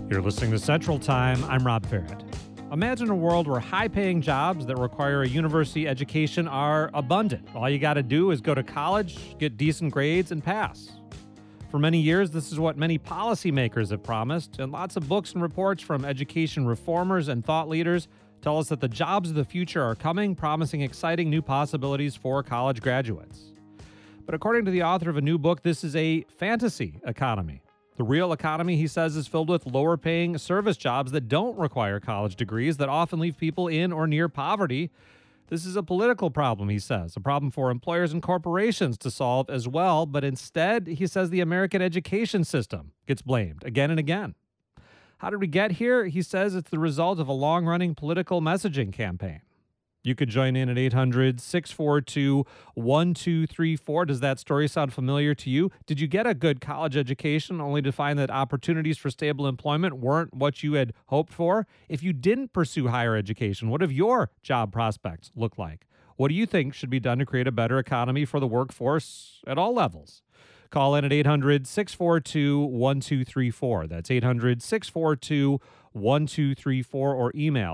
You're listening to Central Time. I'm Rob Farrett. Imagine a world where high-paying jobs that require a university education are abundant. All you got to do is go to college, get decent grades, and pass. For many years, this is what many policymakers have promised, and lots of books and reports from education reformers and thought leaders tell us that the jobs of the future are coming, promising exciting new possibilities for college graduates. But according to the author of a new book, this is a fantasy economy. The real economy, he says, is filled with lower-paying service jobs that don't require college degrees, that often leave people in or near poverty. This is a political problem, he says, a problem for employers and corporations to solve as well. But instead, he says the American education system gets blamed again and again. How did we get here? He says it's the result of a long-running political messaging campaign. You could join in at 800-642-1234. Does that story sound familiar to you? Did you get a good college education only to find that opportunities for stable employment weren't what you had hoped for? If you didn't pursue higher education, what have your job prospects look like? What do you think should be done to create a better economy for the workforce at all levels? Call in at 800-642-1234. That's 800-642-1234, or email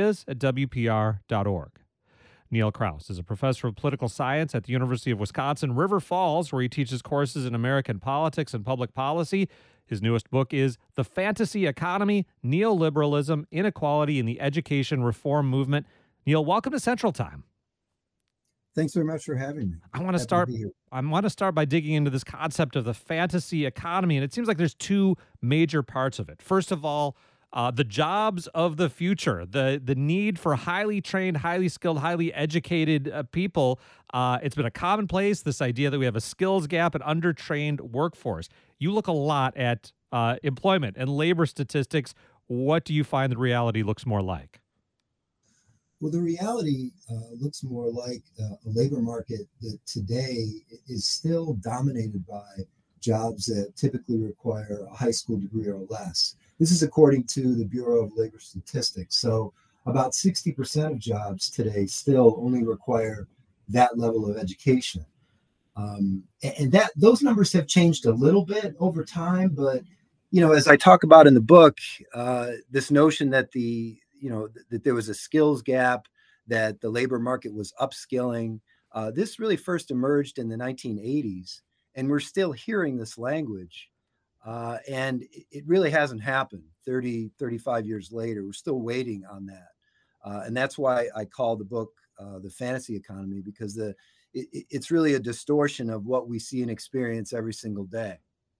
ideas@wpr.org. Neil Krause is a professor of political science at the University of Wisconsin River Falls, where he teaches courses in American politics and public policy. His newest book is The Fantasy Economy, Neoliberalism, Inequality, and the Education Reform Movement. Neil, welcome to Central Time. Thanks very much for having me. I want to start by digging into this concept of the fantasy economy, and it seems like there's two major parts of it. First of all, the jobs of the future, the need for highly trained, highly skilled, highly educated people. It's been a commonplace, this idea that we have a skills gap, an undertrained workforce. You look a lot at employment and labor statistics. What do you find the reality looks more like? Well, the reality looks more like a labor market that today is still dominated by jobs that typically require a high school degree or less. This is according to the Bureau of Labor Statistics. So about 60% of jobs today still only require that level of education. And that those numbers have changed a little bit over time. But, as I talk about in the book, this notion that that there was a skills gap, that the labor market was upskilling. This really first emerged in the 1980s, and we're still hearing this language. And it really hasn't happened 35 years later. We're still waiting on that. And that's why I call the book The Fantasy Economy, because it's really a distortion of what we see and experience every single day.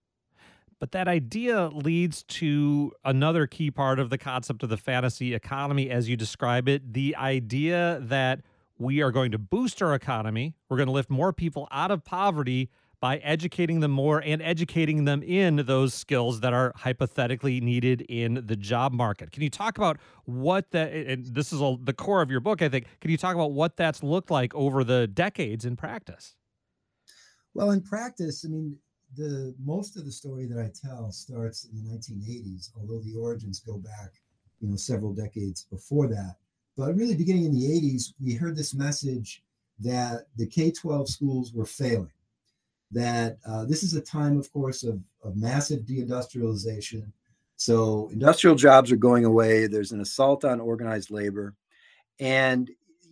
But that idea leads to another key part of the concept of the fantasy economy, as you describe it, the idea that we are going to boost our economy. We're going to lift more people out of poverty by educating them more and educating them in those skills that are hypothetically needed in the job market. Can you talk about what that, and this is the core of your book, I think, can you talk about what that's looked like over the decades in practice? Well, in practice, the most of the story that I tell starts in the 1980s, although the origins go back, several decades before that. But really beginning in the 80s, we heard this message that the K-12 schools were failing, that this is a time, of course, of massive deindustrialization. So industrial jobs are going away. There's an assault on organized labor. And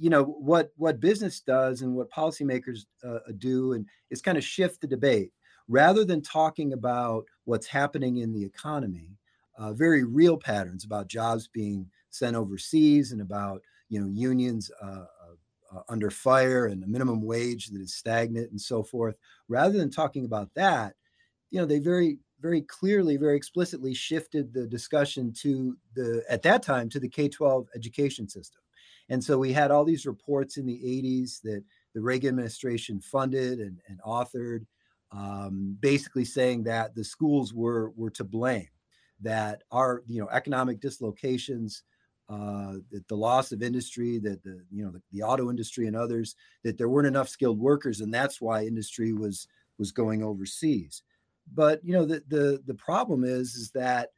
what business does and what policymakers do, and is kind of shift the debate. Rather than talking about what's happening in the economy, very real patterns about jobs being sent overseas and about unions under fire and a minimum wage that is stagnant and so forth. Rather than talking about that, they very, very clearly, very explicitly shifted the discussion at that time to the K-12 education system. And so we had all these reports in the 80s that the Reagan administration funded and authored, basically saying that the schools were to blame, that our economic dislocations, that the loss of industry, that the auto industry and others, that there weren't enough skilled workers, and that's why industry was going overseas. But the problem is that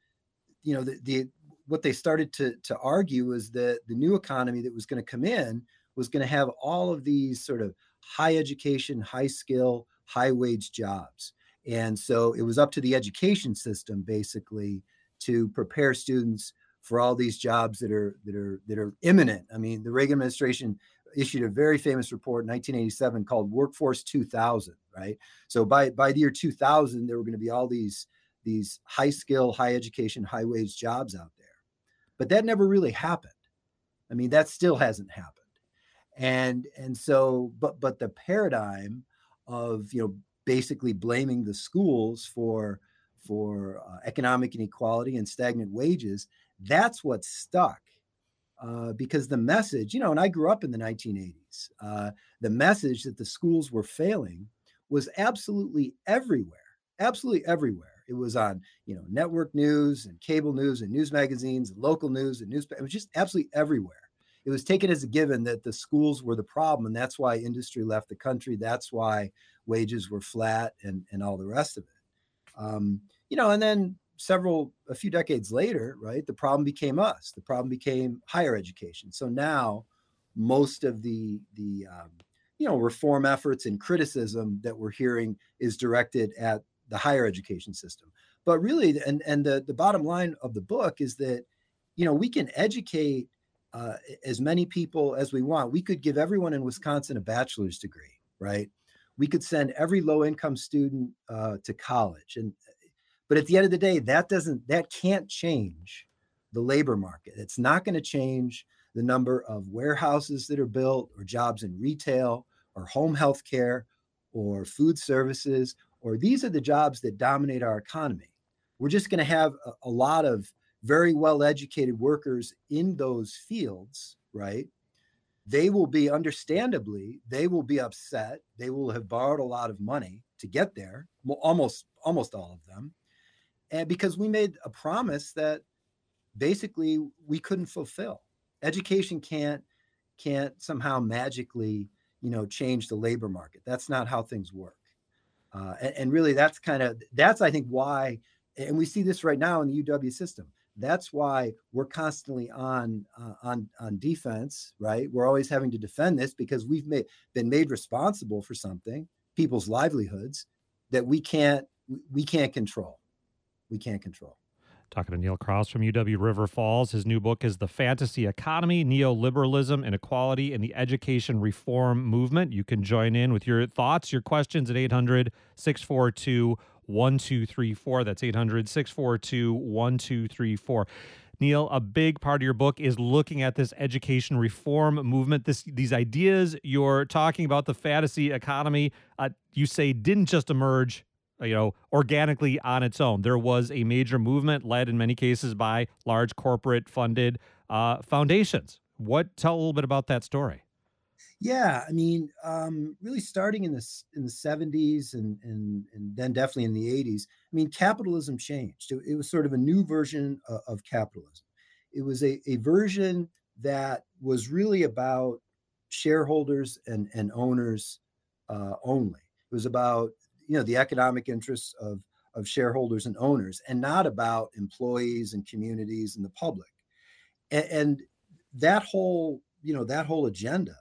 what they started to argue is that the new economy that was going to come in was going to have all of these sort of high education, high skill, high wage jobs. And so it was up to the education system basically to prepare students for all these jobs that are imminent. I mean, the Reagan administration issued a very famous report in 1987 called Workforce 2000, right? So by the year 2000, there were going to be all these high skill, high education, high wage jobs out there. But that never really happened. I mean, that still hasn't happened. And so, but the paradigm of, basically blaming the schools for economic inequality and stagnant wages, that's what stuck. Because the message, and I grew up in the 1980s, the message that the schools were failing was absolutely everywhere. It was on, network news and cable news and news magazines and local news and it was just absolutely everywhere. It was taken as a given that the schools were the problem, and that's why industry left the country. That's why wages were flat and all the rest of it. And then a few decades later, right, the problem became us. The problem became higher education. So now most of the reform efforts and criticism that we're hearing is directed at the higher education system. But really, and the bottom line of the book is that, we can educate as many people as we want. We could give everyone in Wisconsin a bachelor's degree, right? We could send every low-income student to college. But at the end of the day, that can't change the labor market. It's not going to change the number of warehouses that are built, or jobs in retail, or home health care, or food services, or these are the jobs that dominate our economy. We're just going to have a lot of very well-educated workers in those fields, right? They will be, understandably, they will be upset. They will have borrowed a lot of money to get there, almost all of them. And because we made a promise that basically we couldn't fulfill. Education can't somehow magically, change the labor market. That's not how things work. And really, that's I think why, and we see this right now in the UW system. That's why we're constantly on defense, right? We're always having to defend this because we've been made responsible for something, people's livelihoods, that we can't control. We can't control. Talking to Neil Krause from UW River Falls. His new book is The Fantasy Economy, Neoliberalism, Inequality, and the Education Reform Movement. You can join in with your thoughts, your questions at 800-642-1234. That's 800-642-1234. Neil, a big part of your book is looking at this education reform movement. These ideas you're talking about, the fantasy economy, you say didn't just emerge organically on its own. There was a major movement led in many cases by large corporate funded foundations. Tell a little bit about that story. Yeah, I mean, really starting in the 70s and then definitely in the 80s, I mean, capitalism changed. It was sort of a new version of capitalism. It was a version that was really about shareholders and owners only. It was about the economic interests of shareholders and owners, and not about employees and communities and the public. And that whole agenda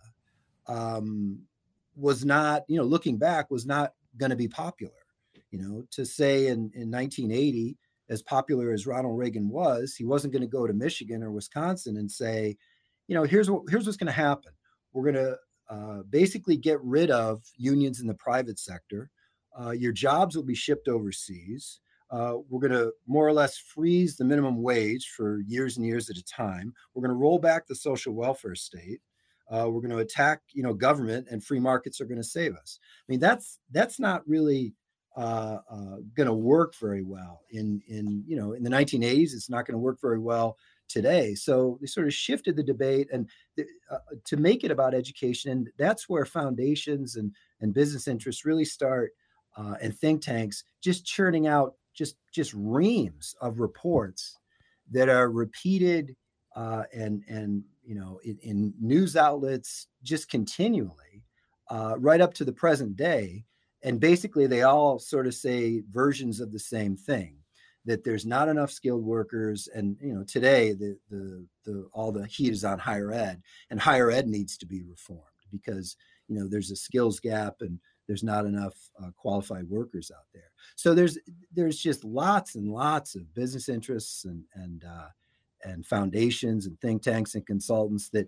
was not, looking back, was not going to be popular. To say in 1980, as popular as Ronald Reagan was, he wasn't going to go to Michigan or Wisconsin and say, here's what's going to happen. We're going to basically get rid of unions in the private sector. Your jobs will be shipped overseas. We're going to more or less freeze the minimum wage for years and years at a time. We're going to roll back the social welfare state. We're going to attack, government, and free markets are going to save us. I mean, that's not really going to work very well in the 1980s. It's not going to work very well today. So they sort of shifted the debate and to make it about education, and that's where foundations and business interests really start. And think tanks just churning out just reams of reports that are repeated and in news outlets just continually right up to the present day. And basically they all sort of say versions of the same thing, that there's not enough skilled workers. And today all the heat is on higher ed, and higher ed needs to be reformed because there's a skills gap and there's not enough qualified workers out there. So there's just lots and lots of business interests and foundations and think tanks and consultants that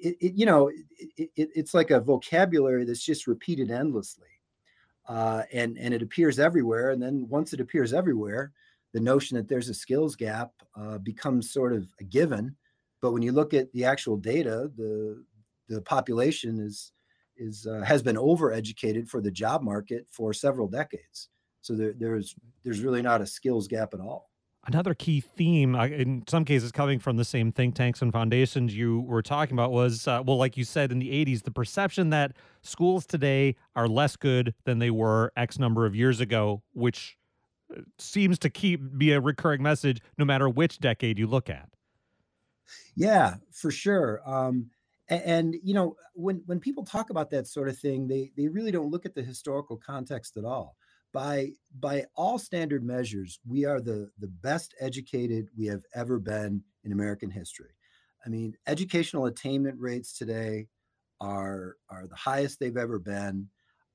it's like a vocabulary that's just repeated endlessly, and it appears everywhere. And then once it appears everywhere, the notion that there's a skills gap becomes sort of a given. But when you look at the actual data, the population has been overeducated for the job market for several decades. So there's really not a skills gap at all. Another key theme, in some cases coming from the same think tanks and foundations you were talking about, was, like you said, in the 80s, the perception that schools today are less good than they were X number of years ago, which seems to be a recurring message no matter which decade you look at. Yeah, for sure. And when people talk about that sort of thing, they really don't look at the historical context at all. By all standard measures, we are the best educated we have ever been in American history. I mean, educational attainment rates today are the highest they've ever been.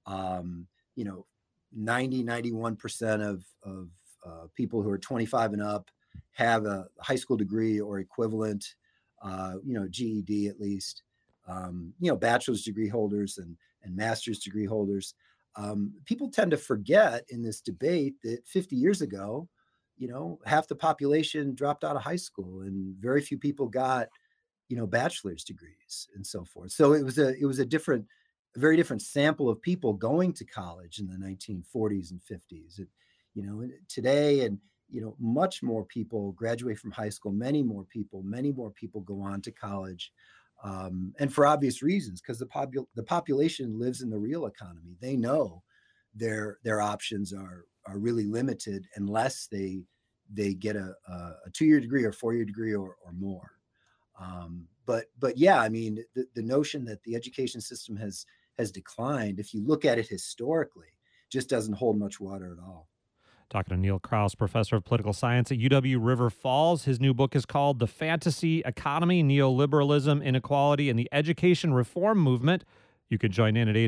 91% of people who are 25 and up have a high school degree or equivalent, GED at least, bachelor's degree holders and master's degree holders. People tend to forget in this debate that 50 years ago, half the population dropped out of high school and very few people got, bachelor's degrees and so forth. So it was a very different sample of people going to college in the 1940s and 50s. Today, and much more people graduate from high school. Many more people go on to college. And for obvious reasons, because the population lives in the real economy. They know their options are really limited unless they get a 2-year degree or 4-year degree or more. But yeah, I mean, the notion that the education system has declined, if you look at it historically, just doesn't hold much water at all. Talking to Neil Krause, professor of political science at UW River Falls. His new book is called The Fantasy Economy, Neoliberalism, Inequality, and the Education Reform Movement. You can join in at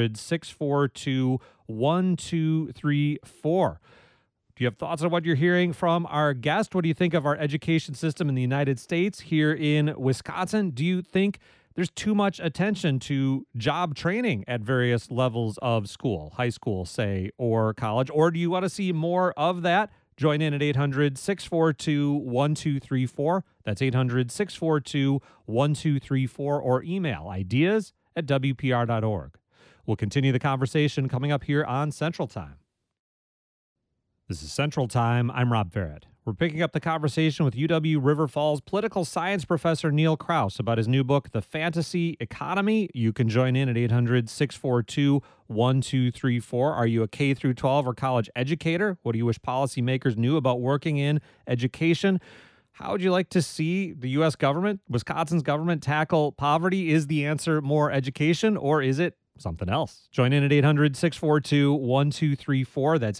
800-642-1234. Do you have thoughts on what you're hearing from our guest? What do you think of our education system in the United States here in Wisconsin? Do you think there's too much attention to job training at various levels of school, high school, say, or college? Or do you want to see more of that? Join in at 800-642-1234. That's 800-642-1234, or email ideas@wpr.org. We'll continue the conversation coming up here on Central Time. This is Central Time. I'm Rob Farrett. We're picking up the conversation with UW River Falls political science professor Neil Krause about his new book, The Fantasy Economy. You can join in at 800-642-1234. Are you a K-12 or college educator? What do you wish policymakers knew about working in education? How would you like to see the U.S. government, Wisconsin's government, tackle poverty? Is the answer more education, or is it something else? Join in at 800-642-1234. That's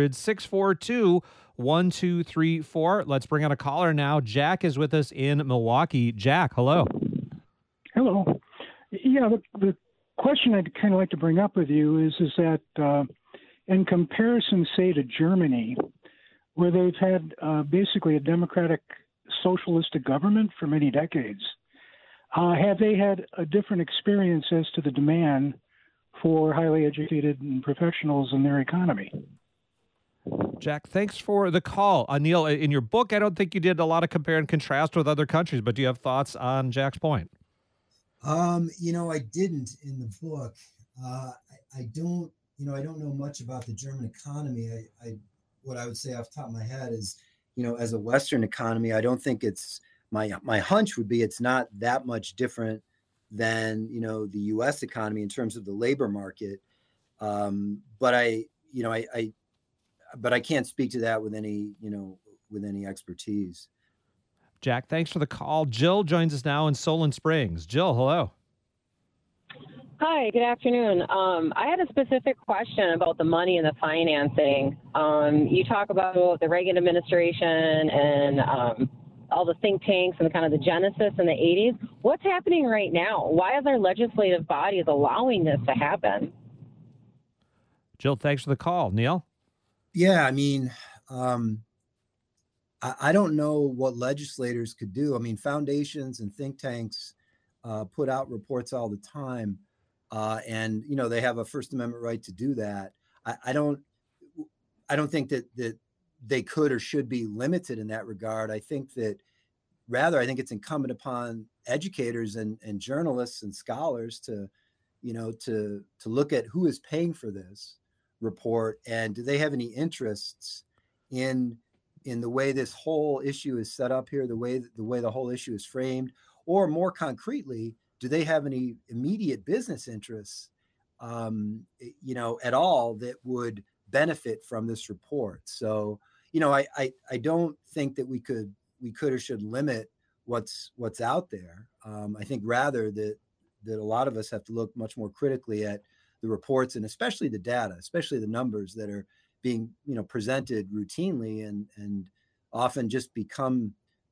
800-642-1234. Let's bring on a caller now. Jack is with us in Milwaukee. Jack, hello. Hello. Yeah, the question I'd kind of like to bring up with you is that in comparison, say, to Germany, where they've had basically a democratic socialistic government for many decades, have they had a different experience as to the demand for highly educated professionals in their economy? Jack, thanks for the call. Neil, in your book, I don't think you did a lot of compare and contrast with other countries, but do you have thoughts on Jack's point? I didn't in the book. I don't know much about the German economy. What I would say off the top of my head is, as a Western economy, I don't think it's my hunch would be it's not that much different than, the U.S. economy in terms of the labor market. But I can't speak to that with any expertise. Jack, thanks for the call. Jill joins us now in Solon Springs. Jill, hello. Hi, good afternoon. I had a specific question about the money and the financing. You talk about the Reagan administration and all the think tanks and kind of the genesis in the 80s. What's happening right now? Why are their legislative bodies allowing this to happen? Jill, thanks for the call. Neil? Yeah, I mean, I don't know what legislators could do. I mean, foundations and think tanks put out reports all the time, and they have a First Amendment right to do that. I don't think that they could or should be limited in that regard. I think it's incumbent upon educators and journalists and scholars to look at who is paying for this report, and do they have any interests in the way this whole issue is set up here, the way the whole issue is framed, or more concretely, do they have any immediate business interests, at all that would benefit from this report? So, I don't think that we could or should limit what's out there. I think rather that a lot of us have to look much more critically at the reports, and especially the data, especially the numbers that are being presented routinely and often just become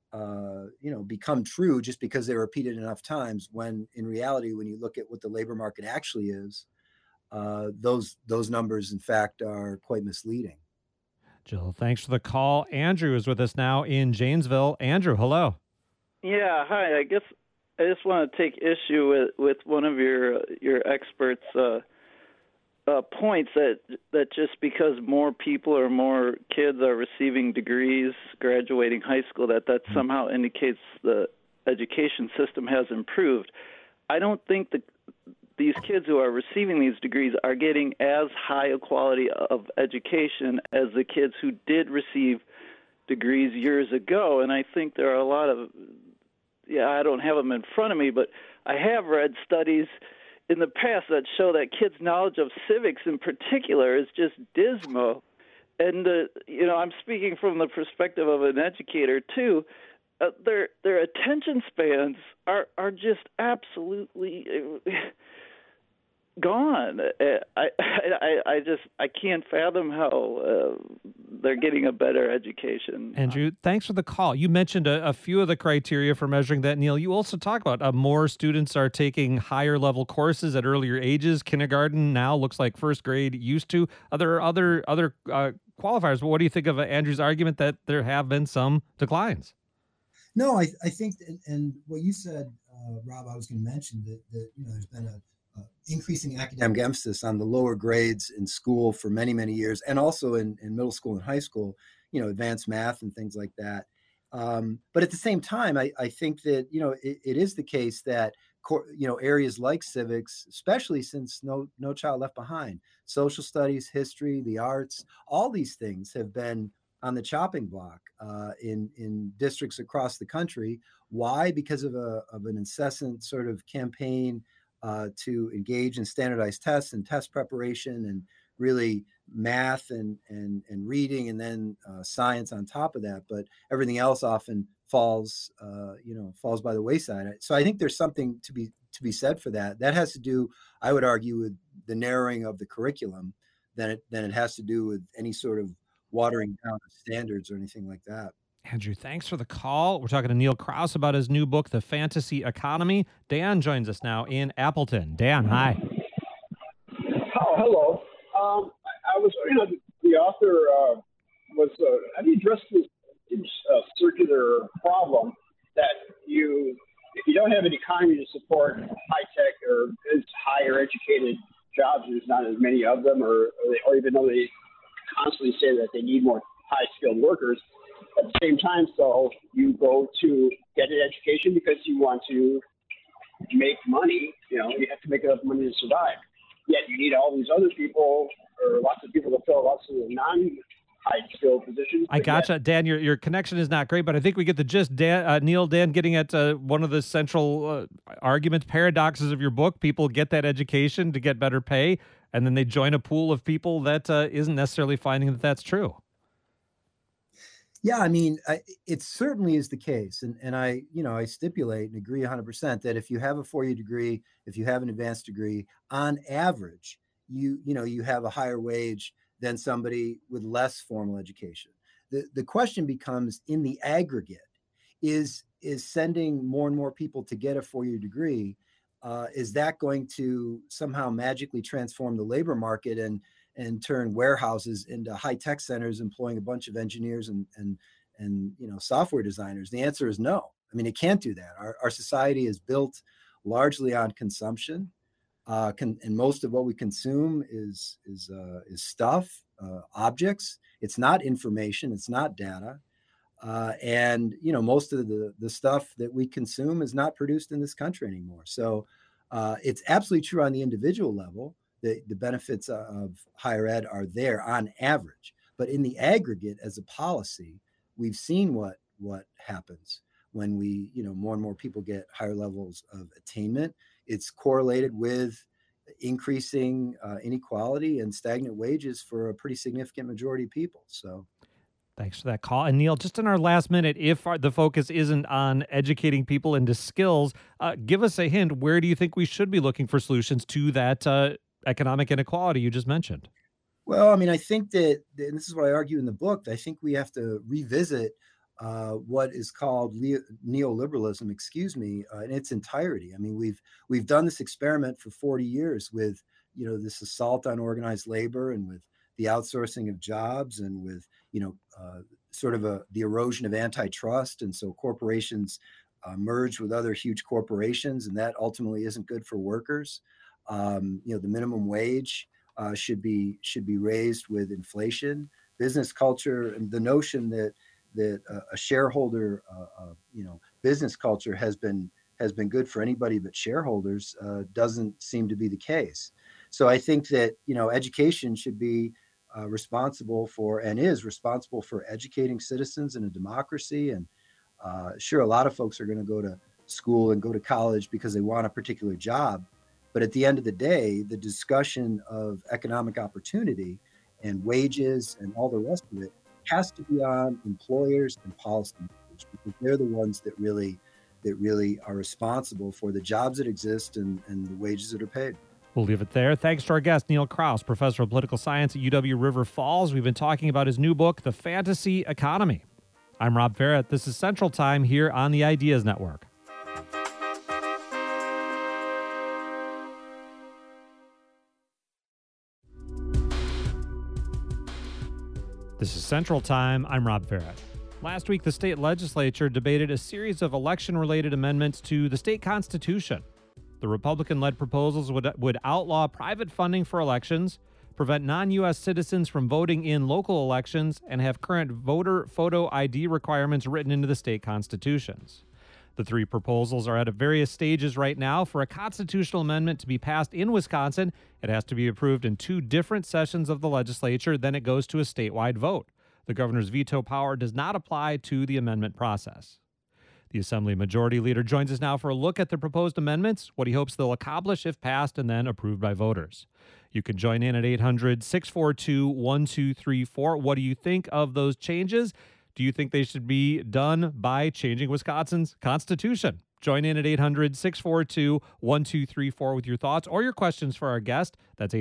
true just because they're repeated enough times, when in reality, when you look at what the labor market actually is, those numbers in fact are quite misleading. Jill, thanks for the call. Andrew is with us now in Janesville. Andrew, hello. Yeah, hi. I guess I just want to take issue with one of your experts' points that just because more people or more kids are receiving degrees, graduating high school, that somehow indicates the education system has improved. I don't think that these kids who are receiving these degrees are getting as high a quality of education as the kids who did receive degrees years ago. And I think there are a lot of, I don't have them in front of me, but I have read studies in the past that show that kids' knowledge of civics in particular is just dismal. And, I'm speaking from the perspective of an educator too. Their attention spans are just absolutely gone. I can't fathom how they're getting a better education. Andrew, thanks for the call. You mentioned a few of the criteria for measuring that, Neil. You also talk about more students are taking higher level courses at earlier ages. Kindergarten now looks like first grade used to. There are other qualifiers. But what do you think of Andrew's argument that there have been some declines? No, I think, and what you said, Rob, I was going to mention that there's been a increasing academic emphasis on the lower grades in school for many, many years, and also in middle school and high school, advanced math and things like that. But at the same time, I think that, it is the case that, areas like civics, especially since No Child Left Behind, social studies, history, the arts, all these things have been on the chopping block in districts across the country. Why? Because of an incessant sort of campaign to engage in standardized tests and test preparation, and really math and reading, and then science on top of that. But everything else often falls by the wayside. So I think there's something to be said for that. That has to do, I would argue, with the narrowing of the curriculum than it has to do with any sort of watering down of standards or anything like that. Andrew, thanks for the call. We're talking to Neil Krause about his new book, The Fantasy Economy. Dan joins us now in Appleton. Dan, hi. Oh, hello. I was, the author was, how do you address this circular problem that if you don't have an economy to support high-tech or higher educated jobs, there's not as many of them, or even though they constantly say that they need more high-skilled workers, at the same time, so you go to get an education because you want to make money. You have to make enough money to survive. Yet you need all these other people, or lots of people to fill lots of non-high-skilled positions. I gotcha. Dan, your connection is not great, but I think we get the gist. Neil, Dan, getting at one of the central arguments, paradoxes of your book. People get that education to get better pay, and then they join a pool of people that isn't necessarily finding that that's true. Yeah, I mean, it certainly is the case. And I stipulate and agree 100% that if you have a 4-year degree, if you have an advanced degree, on average, you have a higher wage than somebody with less formal education. The question becomes, in the aggregate, is sending more and more people to get a 4-year degree, is that going to somehow magically transform the labor market and turn warehouses into high-tech centers employing a bunch of engineers and software designers? The answer is no. I mean, it can't do that. Our society is built largely on consumption, and most of what we consume is stuff, objects. It's not information. It's not data. And most of the stuff that we consume is not produced in this country anymore. So it's absolutely true on the individual level that the benefits of higher ed are there on average. But in the aggregate, as a policy, we've seen what happens when we, more and more people get higher levels of attainment. It's correlated with increasing inequality and stagnant wages for a pretty significant majority of people. So thanks for that call. And Neil, just in our last minute, if the focus isn't on educating people into skills, give us a hint. Where do you think we should be looking for solutions to that economic inequality you just mentioned? Well, I mean, I think that, and this is what I argue in the book, I think we have to revisit what is called neoliberalism, in its entirety. I mean, we've done this experiment for 40 years with, this assault on organized labor and with the outsourcing of jobs and with, the erosion of antitrust. And so corporations merge with other huge corporations, and that ultimately isn't good for workers. The minimum wage should be raised with inflation. Business culture and the notion that a shareholder, business culture has been good for anybody but shareholders doesn't seem to be the case. So I think that education should be responsible for and is responsible for educating citizens in a democracy. And sure, a lot of folks are going to go to school and go to college because they want a particular job. But at the end of the day, the discussion of economic opportunity and wages and all the rest of it has to be on employers and policymakers, because they're the ones that really are responsible for the jobs that exist and the wages that are paid. We'll leave it there. Thanks to our guest, Neil Krause, professor of political science at UW River Falls. We've been talking about his new book, The Fantasy Economy. I'm Rob Ferret. This is Central Time here on the Ideas Network. This is Central Time. I'm Rob Ferret. Last week, the state legislature debated a series of election-related amendments to the state constitution. The Republican-led proposals would outlaw private funding for elections, prevent non-U.S. citizens from voting in local elections, and have current voter photo ID requirements written into the state constitutions. The three proposals are at various stages right now. For a constitutional amendment to be passed in Wisconsin, it has to be approved in two different sessions of the legislature, then it goes to a statewide vote. The governor's veto power does not apply to the amendment process. The Assembly Majority Leader joins us now for a look at the proposed amendments, what he hopes they'll accomplish if passed and then approved by voters. You can join in at 800-642-1234. What do you think of those changes? Do you think they should be done by changing Wisconsin's constitution? Join in at 800-642-1234 with your thoughts or your questions for our guest. That's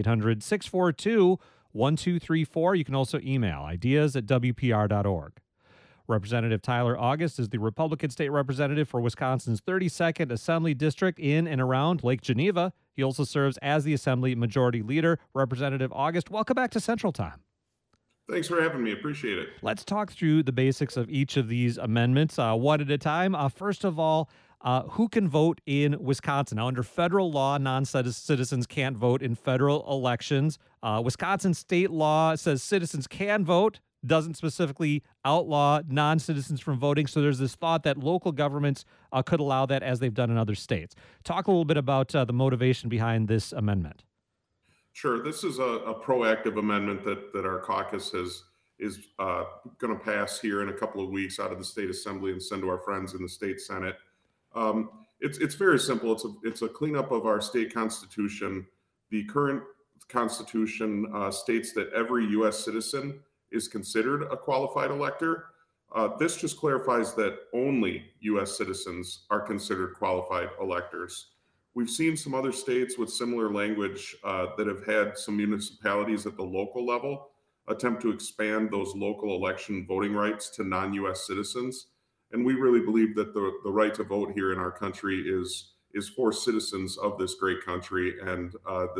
800-642-1234. You can also email ideas@wpr.org. Representative Tyler August is the Republican state representative for Wisconsin's 32nd Assembly District in and around Lake Geneva. He also serves as the Assembly Majority Leader. Representative August, welcome back to Central Time. Thanks for having me. Appreciate it. Let's talk through the basics of each of these amendments one at a time. First of all, who can vote in Wisconsin? Now, under federal law, non-citizens can't vote in federal elections. Wisconsin state law says citizens can vote, doesn't specifically outlaw non-citizens from voting. So there's this thought that local governments could allow that, as they've done in other states. Talk a little bit about the motivation behind this amendment. Sure. This is a proactive amendment that our caucus is going to pass here in a couple of weeks out of the state assembly and send to our friends in the state senate. It's very simple. It's a cleanup of our state constitution. The current constitution states that every U.S. citizen is considered a qualified elector. This just clarifies that only U.S. citizens are considered qualified electors. We've seen some other states with similar language that have had some municipalities at the local level attempt to expand those local election voting rights to non-U.S. citizens. And we really believe that the right to vote here in our country is for citizens of this great country. And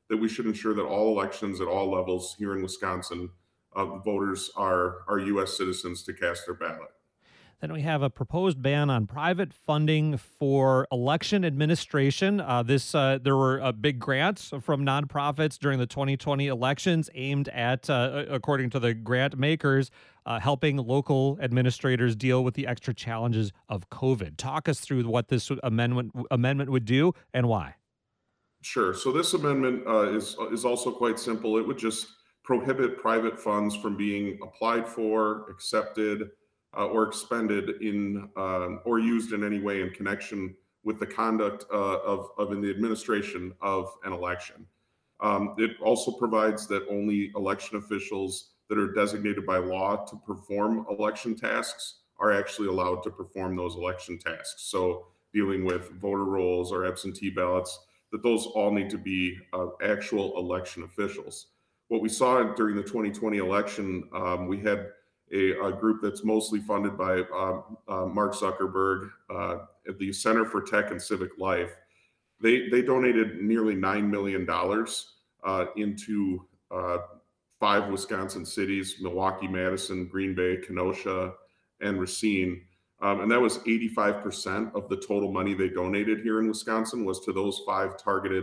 that we should ensure that all elections at all levels here in Wisconsin, voters are U.S. citizens to cast their ballot. Then we have a proposed ban on private funding for election administration. There were big grants from nonprofits during the 2020 elections aimed at, according to the grant makers, helping local administrators deal with the extra challenges of COVID. Talk us through what this amendment would do and why. Sure. So this amendment is also quite simple. It would just prohibit private funds from being applied for, accepted, or expended in or used in any way in connection with the conduct of in the administration of an election. It also provides that only election officials that are designated by law to perform election tasks are actually allowed to perform those election tasks. So dealing with voter rolls or absentee ballots, that those all need to be actual election officials. What we saw during the 2020 election, we had a group that's mostly funded by Mark Zuckerberg, at the Center for Tech and Civic Life. They donated nearly $9 million into 5 Wisconsin cities: Milwaukee, Madison, Green Bay, Kenosha, and Racine. And that was 85% of the total money they donated here in Wisconsin was to those 5 targeted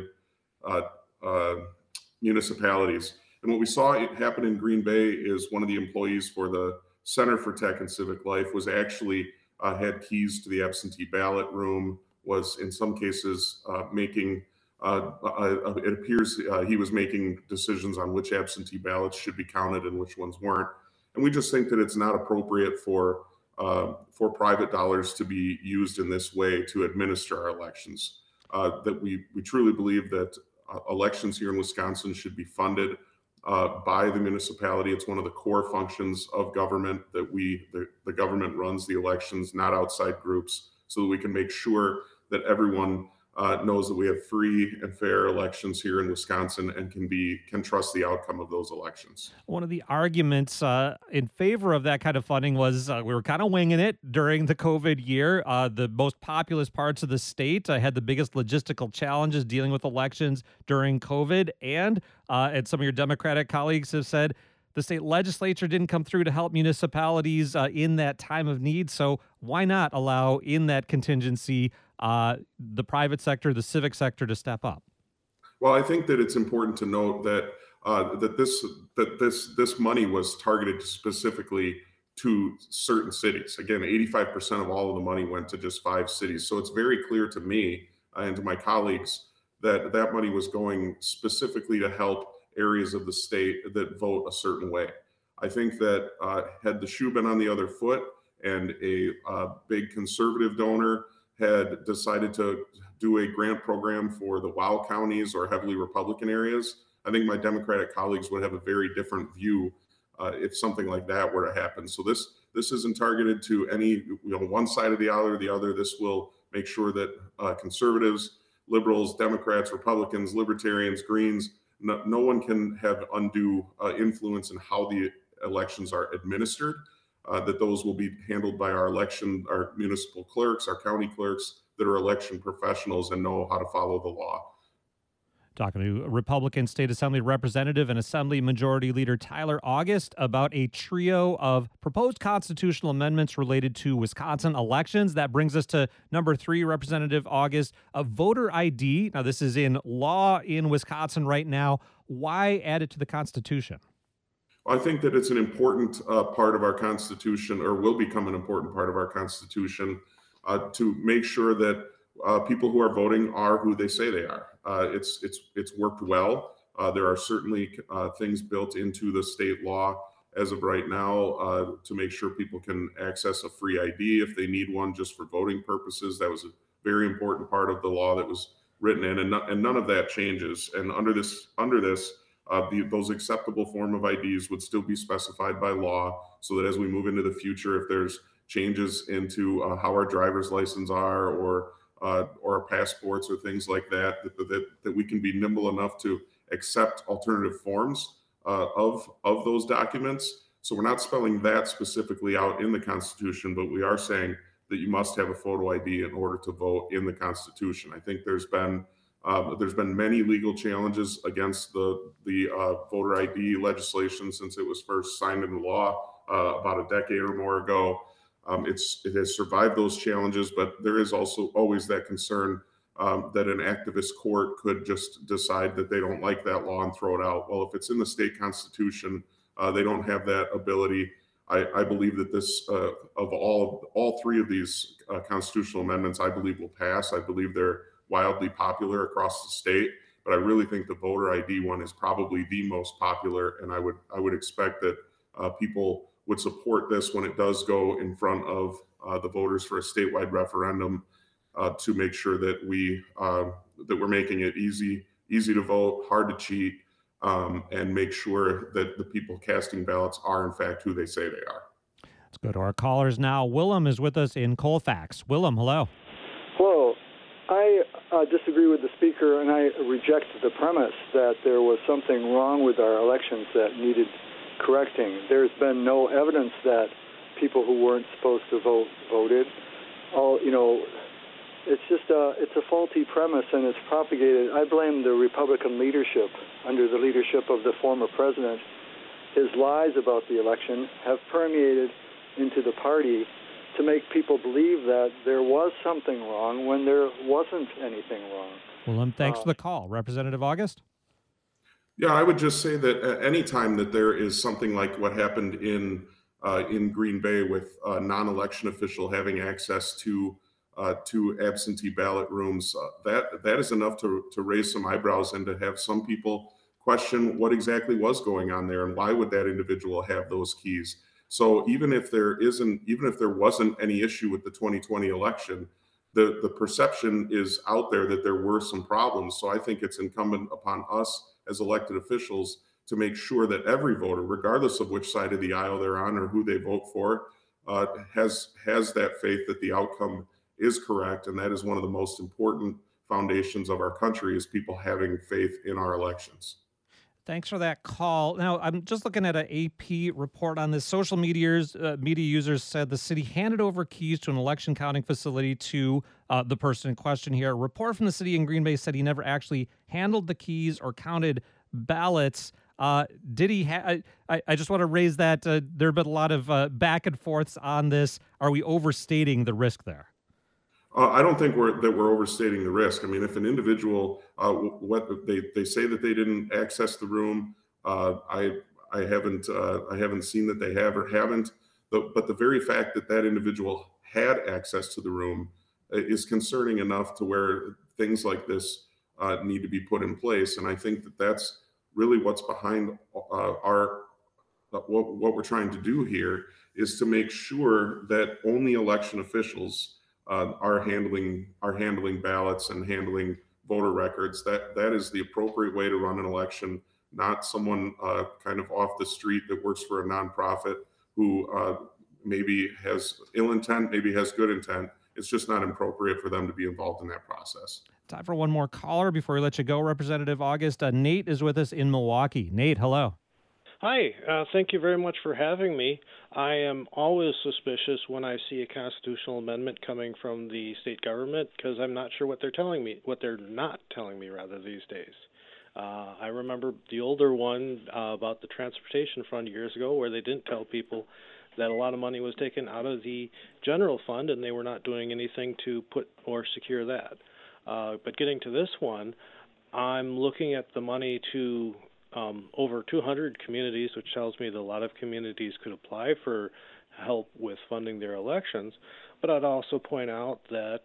municipalities. And what we saw happen in Green Bay is one of the employees for the Center for Tech and Civic Life was actually had keys to the absentee ballot room, was in some cases making, it appears he was making decisions on which absentee ballots should be counted and which ones weren't. And we just think that it's not appropriate for private dollars to be used in this way to administer our elections. That we truly believe that elections here in Wisconsin should be funded by the municipality. It's one of the core functions of government that the government runs the elections, not outside groups, so that we can make sure that everyone knows that we have free and fair elections here in Wisconsin and can trust the outcome of those elections. One of the arguments in favor of that kind of funding was we were kind of winging it during the COVID year. The most populous parts of the state had the biggest logistical challenges dealing with elections during COVID. And some of your Democratic colleagues have said the state legislature didn't come through to help municipalities in that time of need. So why not allow in that contingency the private sector, the civic sector to step up? Well, I think that it's important to note that this money was targeted specifically to certain cities. Again, 85% of all of the money went to just 5 cities. So it's very clear to me and to my colleagues that that money was going specifically to help areas of the state that vote a certain way. I think that had the shoe been on the other foot and a big conservative donor had decided to do a grant program for the WOW counties or heavily Republican areas, I think my Democratic colleagues would have a very different view if something like that were to happen. So this isn't targeted to any one side of the aisle or the other. This will make sure that conservatives, liberals, Democrats, Republicans, libertarians, Greens, no one can have undue influence in how the elections are administered. That those will be handled by our municipal clerks, our county clerks that are election professionals and know how to follow the law. Talking to Republican State Assembly Representative and Assembly Majority Leader Tyler August about a trio of proposed constitutional amendments related to Wisconsin elections. That brings us to number 3, Representative August, a voter ID. Now, this is in law in Wisconsin right now. Why add it to the Constitution? I think that it's an important part of our Constitution, or will become an important part of our Constitution, to make sure that people who are voting are who they say they are. It's worked well. There are certainly things built into the state law as of right now to make sure people can access a free ID if they need one just for voting purposes. That was a very important part of the law that was written in, and none of that changes. And under this. Those acceptable form of IDs would still be specified by law, so that as we move into the future, if there's changes into how our driver's license are or our passports or things like that we can be nimble enough to accept alternative forms of those documents. So we're not spelling that specifically out in the Constitution, but we are saying that you must have a photo ID in order to vote in the Constitution. I think there's been There's been many legal challenges against the voter ID legislation since it was first signed into law about a decade or more ago. It has survived those challenges, but there is also always that concern that an activist court could just decide that they don't like that law and throw it out. Well, if it's in the state constitution, they don't have that ability. I believe that this, of all three of these constitutional amendments, I believe will pass. I believe they're wildly popular across the state, but I really think the voter ID one is probably the most popular, and I would expect that people would support this when it does go in front of the voters for a statewide referendum to make sure that we're making it easy to vote, hard to cheat, and make sure that the people casting ballots are in fact who they say they are. Let's go to our callers now. Willem is with us in Colfax. Willem, hello. Hello. I disagree with the speaker, and I reject the premise that there was something wrong with our elections that needed correcting. There's been no evidence that people who weren't supposed to vote voted. It's just it's a faulty premise, and it's propagated. I blame the Republican leadership under the leadership of the former president. His lies about the election have permeated into the party to make people believe that there was something wrong when there wasn't anything wrong. Willem, thanks for the call. Representative August? Yeah, I would just say that any time that there is something like what happened in Green Bay with a non-election official having access to absentee ballot rooms, that is enough to raise some eyebrows and to have some people question what exactly was going on there and why would that individual have those keys. So even if there wasn't any issue with the 2020 election, the perception is out there that there were some problems. So I think it's incumbent upon us as elected officials to make sure that every voter, regardless of which side of the aisle they're on or who they vote for, has that faith that the outcome is correct. And that is one of the most important foundations of our country, is people having faith in our elections. Thanks for that call. Now, I'm just looking at an AP report on this. Social media users said the city handed over keys to an election counting facility to the person in question here. A report from the city in Green Bay said he never actually handled the keys or counted ballots. Did he? I just want to raise that. There have been a lot of back and forths on this. Are we overstating the risk there? I don't think we're overstating the risk. I mean, if an individual, what they say that they didn't access the room, I haven't seen that they have or haven't. But the very fact that that individual had access to the room is concerning enough to where things like this need to be put in place. And I think that that's really what's behind what we're trying to do here, is to make sure that only election officials are handling ballots and handling voter records. That is the appropriate way to run an election, not someone kind of off the street that works for a nonprofit who maybe has ill intent, maybe has good intent. It's just not appropriate for them to be involved in that process. Time for one more caller before we let you go, Representative August. Nate is with us in Milwaukee. Nate, hello. Hi, thank you very much for having me. I am always suspicious when I see a constitutional amendment coming from the state government, because I'm not sure what they're not telling me these days. I remember the older one about the transportation fund years ago, where they didn't tell people that a lot of money was taken out of the general fund and they were not doing anything to put or secure that. But getting to this one, I'm looking at the money to over 200 communities, which tells me that a lot of communities could apply for help with funding their elections. But I'd also point out that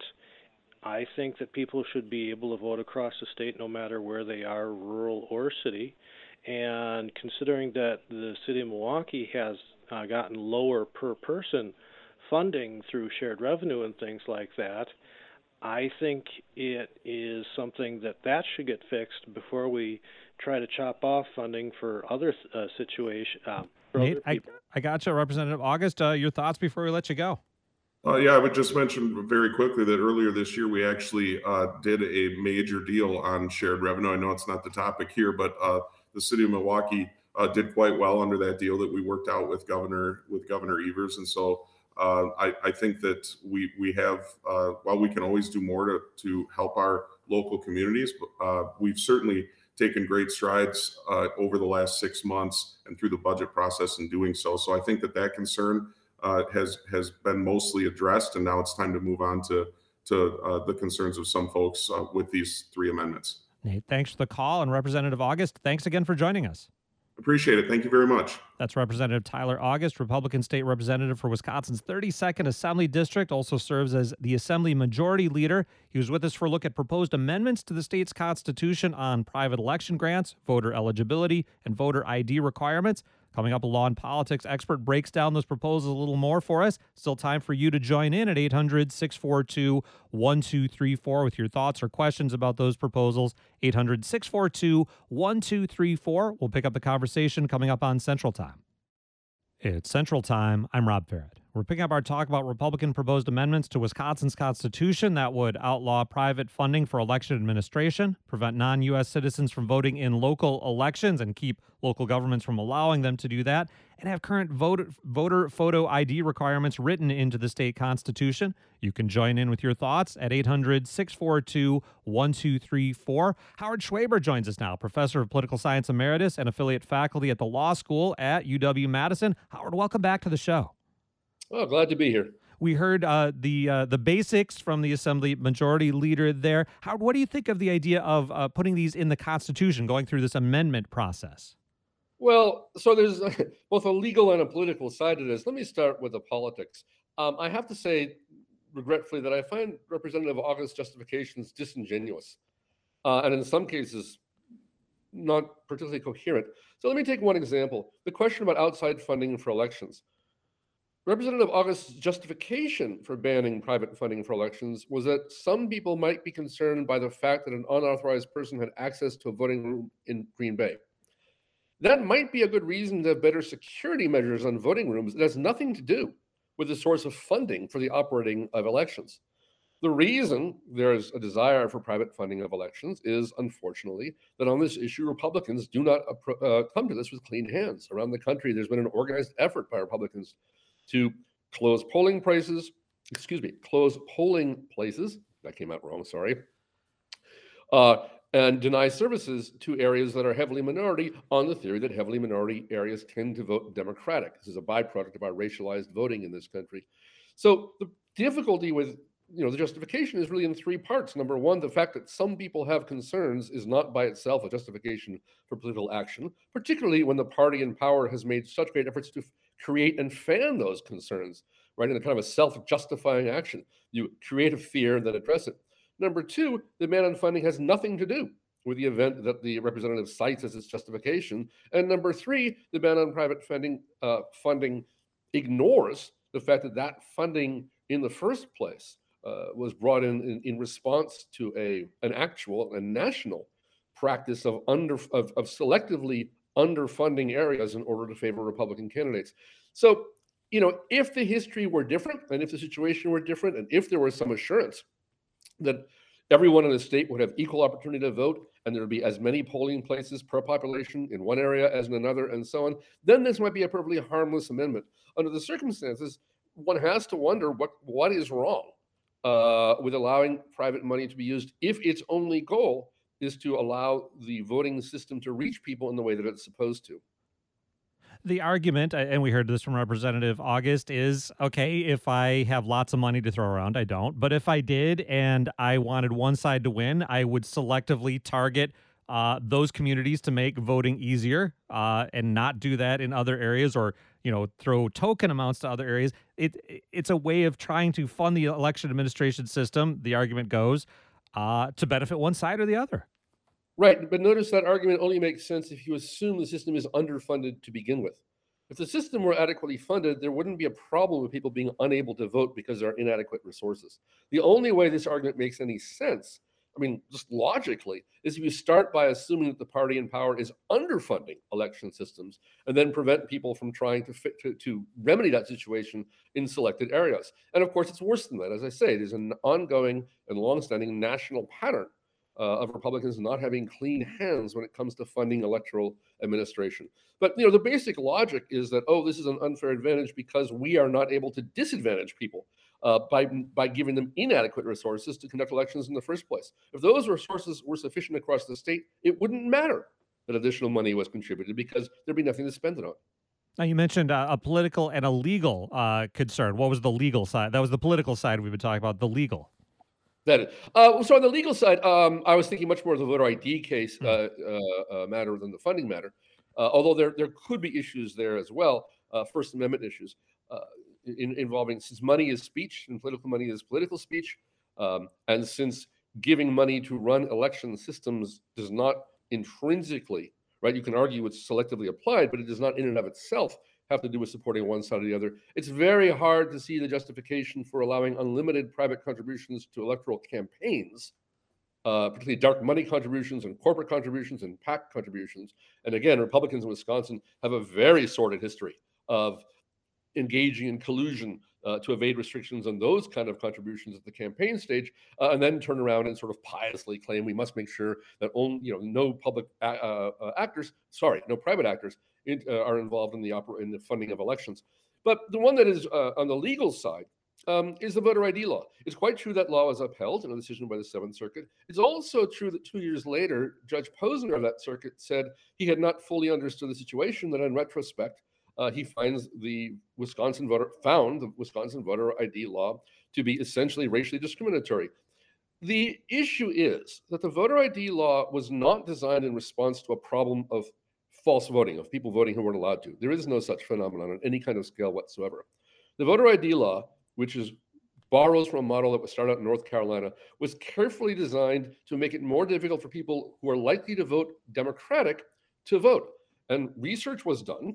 I think that people should be able to vote across the state no matter where they are, rural or city. And considering that the city of Milwaukee has gotten lower per person funding through shared revenue and things like that, I think it is something that should get fixed before we try to chop off funding for other situations. Nate, I got you, Representative August. Your thoughts before we let you go? Yeah, I would just mention very quickly that earlier this year we actually did a major deal on shared revenue. I know it's not the topic here, but the city of Milwaukee did quite well under that deal that we worked out with Governor Evers, and so I think that we have, while we can always do more to help our local communities. We've certainly taken great strides over the last 6 months and through the budget process in doing so. So I think that concern has been mostly addressed, and now it's time to move on to the concerns of some folks with these 3 amendments. Nate, thanks for the call. And Representative August, thanks again for joining us. Appreciate it. Thank you very much. That's Representative Tyler August, Republican State Representative for Wisconsin's 32nd Assembly District, also serves as the Assembly Majority Leader. He was with us for a look at proposed amendments to the state's constitution on private election grants, voter eligibility, and voter ID requirements. Coming up, a law and politics expert breaks down those proposals a little more for us. Still time for you to join in at 800-642-1234 with your thoughts or questions about those proposals. 800-642-1234. We'll pick up the conversation coming up on Central Time. It's Central Time. I'm Rob Farrett. We're picking up our talk about Republican proposed amendments to Wisconsin's Constitution that would outlaw private funding for election administration, prevent non-U.S. citizens from voting in local elections and keep local governments from allowing them to do that, and have current voter photo ID requirements written into the state constitution. You can join in with your thoughts at 800-642-1234. Howard Schwaber joins us now, professor of political science emeritus and affiliate faculty at the law school at UW-Madison. Howard, welcome back to the show. Oh, glad to be here. We heard the basics from the Assembly Majority Leader there. Howard, what do you think of the idea of putting these in the Constitution, going through this amendment process? Well, so there's both a legal and a political side to this. Let me start with the politics. I have to say, regretfully, that I find Representative August's justifications disingenuous, and in some cases, not particularly coherent. So let me take one example. The question about outside funding for elections. Representative August's justification for banning private funding for elections was that some people might be concerned by the fact that an unauthorized person had access to a voting room in Green Bay. That might be a good reason to have better security measures on voting rooms. It has nothing to do with the source of funding for the operating of elections. The reason there's a desire for private funding of elections is, unfortunately, that on this issue, Republicans do not come to this with clean hands. Around the country, there's been an organized effort by Republicans to close polling places. That came out wrong, sorry. And deny services to areas that are heavily minority on the theory that heavily minority areas tend to vote Democratic. This is a byproduct of our racialized voting in this country. So the difficulty with the justification is really in 3 parts. Number one, the fact that some people have concerns is not by itself a justification for political action, particularly when the party in power has made such great efforts to create and fan those concerns, right, in a kind of a self-justifying action. You create a fear and then address it. Number two, the ban on funding has nothing to do with the event that the representative cites as its justification. And number three, the ban on private funding ignores the fact that funding in the first place was brought in response to an actual and national practice of selectively underfunding areas in order to favor Republican candidates. So, if the history were different, and if the situation were different, and if there was some assurance that everyone in the state would have equal opportunity to vote, and there would be as many polling places per population in one area as in another, and so on, then this might be a perfectly harmless amendment. Under the circumstances, one has to wonder what is wrong with allowing private money to be used if its only goal is to allow the voting system to reach people in the way that it's supposed to. The argument, and we heard this from Representative August, is, okay, if I have lots of money to throw around, I don't. But if I did and I wanted one side to win, I would selectively target those communities to make voting easier and not do that in other areas, or throw token amounts to other areas. It's a way of trying to fund the election administration system, the argument goes, to benefit one side or the other. Right, but notice that argument only makes sense if you assume the system is underfunded to begin with. If the system were adequately funded, there wouldn't be a problem with people being unable to vote because there are inadequate resources. The only way this argument makes any sense, just logically, is if you start by assuming that the party in power is underfunding election systems and then prevent people from trying to remedy that situation in selected areas. And of course, it's worse than that. As I say, there's an ongoing and longstanding national pattern of Republicans not having clean hands when it comes to funding electoral administration. But the basic logic is that, this is an unfair advantage because we are not able to disadvantage people by giving them inadequate resources to conduct elections in the first place. If those resources were sufficient across the state, it wouldn't matter that additional money was contributed because there'd be nothing to spend it on. Now, you mentioned a political and a legal concern. What was the legal side? That was the political side we've been talking about, the legal. So on the legal side, I was thinking much more of the voter ID case matter than the funding matter, although there could be issues there as well, First Amendment issues involving, since money is speech and political money is political speech, and since giving money to run election systems does not intrinsically, right, you can argue it's selectively applied, but it does not in and of itself have to do with supporting one side or the other. It's very hard to see the justification for allowing unlimited private contributions to electoral campaigns, particularly dark money contributions and corporate contributions and PAC contributions. And again, Republicans in Wisconsin have a very sordid history of engaging in collusion to evade restrictions on those kind of contributions at the campaign stage, and then turn around and sort of piously claim we must make sure that no private actors are involved in the funding of elections. But the one that is on the legal side is the voter ID law. It's quite true that law was upheld in a decision by the Seventh Circuit. It's also true that 2 years later, Judge Posner of that circuit said he had not fully understood the situation, that in retrospect, he finds the Wisconsin voter ID law to be essentially racially discriminatory. The issue is that the voter ID law was not designed in response to a problem of false voting, of people voting who weren't allowed to. There is no such phenomenon on any kind of scale whatsoever. The voter ID law, which borrows from a model that was started out in North Carolina, was carefully designed to make it more difficult for people who are likely to vote Democratic to vote. And research was done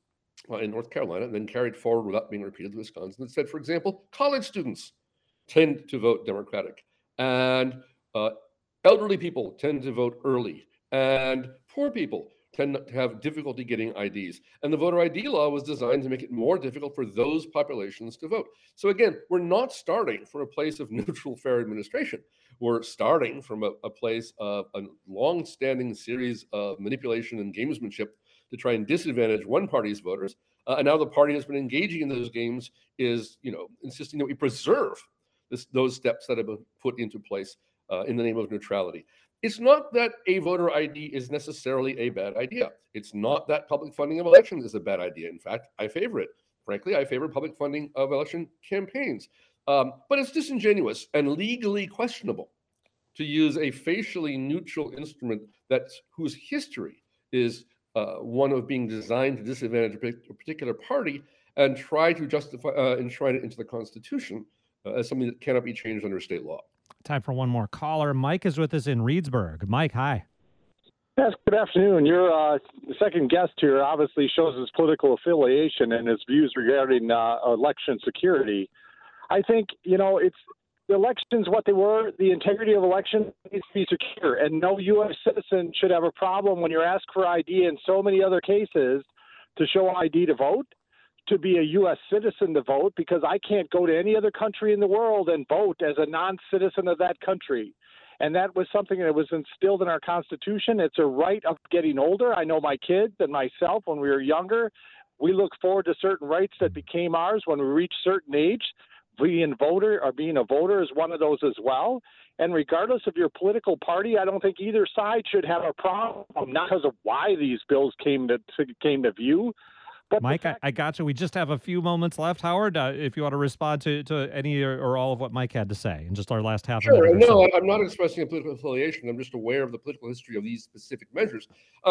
in North Carolina and then carried forward without being repeated to Wisconsin that said, for example, college students tend to vote Democratic, and elderly people tend to vote early, and poor people tend to have difficulty getting IDs. And the voter ID law was designed to make it more difficult for those populations to vote. So again, we're not starting from a place of neutral, fair administration. We're starting from a place of a long-standing series of manipulation and gamesmanship to try and disadvantage one party's voters. And now the party has been engaging in those games is, insisting that we preserve those steps that have been put into place in the name of neutrality. It's not that a voter ID is necessarily a bad idea. It's not that public funding of elections is a bad idea. In fact, I favor it. Frankly, I favor public funding of election campaigns. But it's disingenuous and legally questionable to use a facially neutral instrument whose history is one of being designed to disadvantage a particular party and try to enshrine it into the Constitution as something that cannot be changed under state law. Time for one more caller. Mike is with us in Reedsburg. Mike, hi. Yes, good afternoon. Your second guest here obviously shows his political affiliation and his views regarding election security. I think, it's the elections what they were. The integrity of elections needs to be secure, and no U.S. citizen should have a problem when you're asked for ID in so many other cases to show ID to vote, to be a U.S. citizen to vote, because I can't go to any other country in the world and vote as a non-citizen of that country. And that was something that was instilled in our Constitution. It's a right of getting older. I know my kids and myself, when we were younger, we look forward to certain rights that became ours when we reached certain age. Being a voter is one of those as well. And regardless of your political party, I don't think either side should have a problem, not because of why these bills came to view. But Mike, I got you. We just have a few moments left, Howard, if you want to respond to any or all of what Mike had to say in just our last half hour. Sure. No, I'm not expressing a political affiliation. I'm just aware of the political history of these specific measures.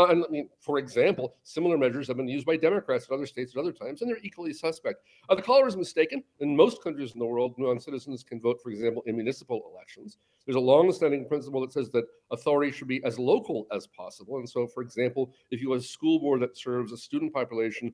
For example, similar measures have been used by Democrats in other states at other times, and they're equally suspect. The caller is mistaken. In most countries in the world, non-citizens can vote, for example, in municipal elections. There's a long-standing principle that says that authority should be as local as possible. And so, for example, if you have a school board that serves a student population,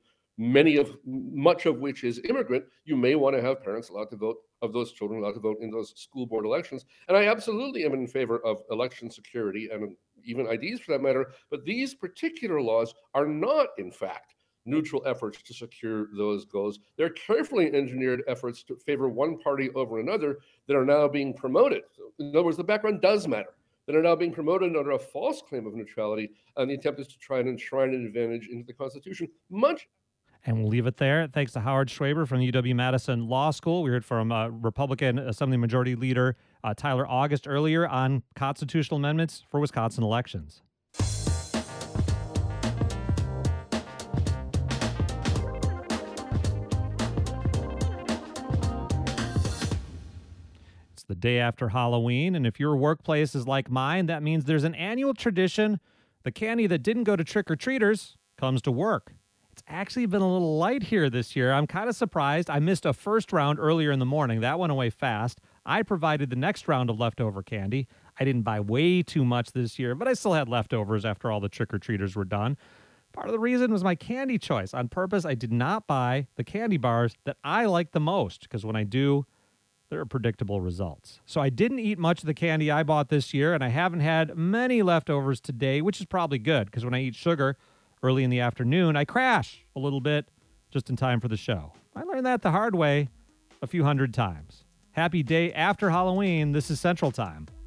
much of which is immigrant, you may want to have parents allowed to vote, of those children allowed to vote in those school board elections. And I absolutely am in favor of election security and even IDs for that matter. But these particular laws are not, in fact, neutral efforts to secure those goals. They're carefully engineered efforts to favor one party over another that are now being promoted. So, in other words, the background does matter. That are now being promoted under a false claim of neutrality, and the attempt is to try and enshrine an advantage into the Constitution. And we'll leave it there. Thanks to Howard Schwaber from UW-Madison Law School. We heard from Republican Assembly Majority Leader Tyler August earlier on constitutional amendments for Wisconsin elections. It's the day after Halloween, and if your workplace is like mine, that means there's an annual tradition. The candy that didn't go to trick-or-treaters comes to work. It's actually been a little light here this year. I'm kind of surprised. I missed a first round earlier in the morning. That went away fast. I provided the next round of leftover candy. I didn't buy way too much this year, but I still had leftovers after all the trick-or-treaters were done. Part of the reason was my candy choice. On purpose, I did not buy the candy bars that I like the most, because when I do, there are predictable results. So I didn't eat much of the candy I bought this year, and I haven't had many leftovers today, which is probably good, because when I eat sugar early in the afternoon, I crash a little bit just in time for the show. I learned that the hard way a few hundred times. Happy day after Halloween. This is Central Time.